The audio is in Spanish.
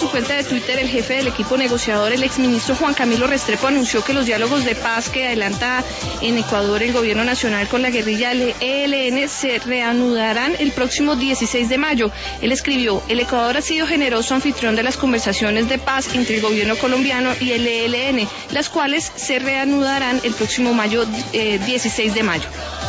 cuenta de Twitter, el jefe del equipo negociador, el exministro Juan Camilo Restrepo, anunció que los diálogos de paz que adelanta en Ecuador el gobierno nacional con la guerrilla ELN se reanudarán el próximo 16 de mayo. Él escribió: el Ecuador ha sido generoso anfitrión de las conversaciones de paz entre el gobierno colombiano y el ELN, las cuales se reanudarán el próximo 16 de mayo.